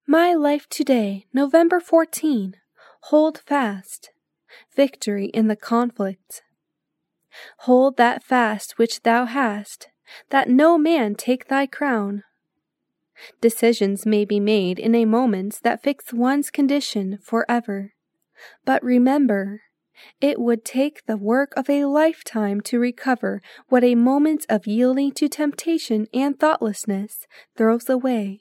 My life today, November 14. Hold fast. Victory in the conflict. Hold that fast which thou hast, that no man take thy crown. Decisions may be made in a moment that fix one's condition forever. But remember, it would take the work of a lifetime to recover what a moment of yielding to temptation and thoughtlessness throws away.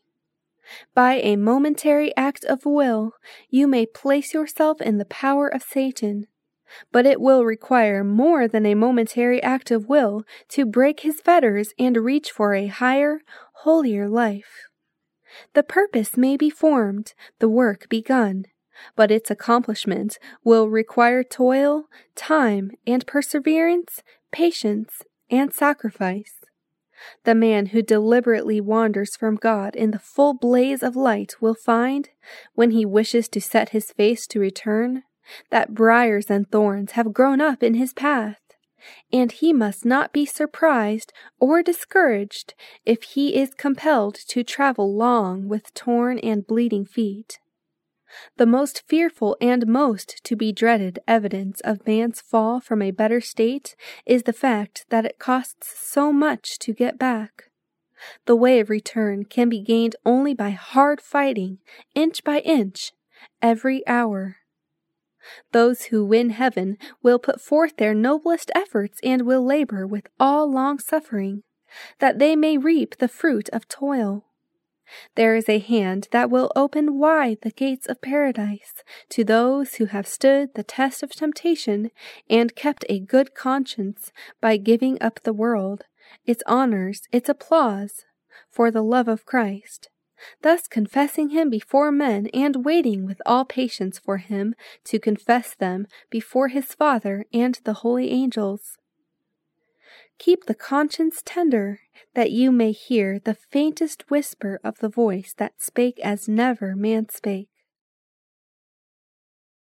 By a momentary act of will, you may place yourself in the power of Satan, but it will require more than a momentary act of will to break his fetters and reach for a higher, holier life. The purpose may be formed, the work begun, but its accomplishment will require toil, time, and perseverance, patience, and sacrifice. The man who deliberately wanders from God in the full blaze of light will find, when he wishes to set his face to return, that briars and thorns have grown up in his path, and he must not be surprised or discouraged if he is compelled to travel long with torn and bleeding feet. The most fearful and most to be dreaded evidence of man's fall from a better state is the fact that it costs so much to get back. The way of return can be gained only by hard fighting, inch by inch, every hour. Those who win heaven will put forth their noblest efforts and will labor with all long-suffering, that they may reap the fruit of toil. There is a hand that will open wide the gates of paradise to those who have stood the test of temptation and kept a good conscience by giving up the world, its honors, its applause, for the love of Christ, thus confessing him before men and waiting with all patience for him to confess them before his Father and the holy angels. Keep the conscience tender, that you may hear the faintest whisper of the voice that spake as never man spake.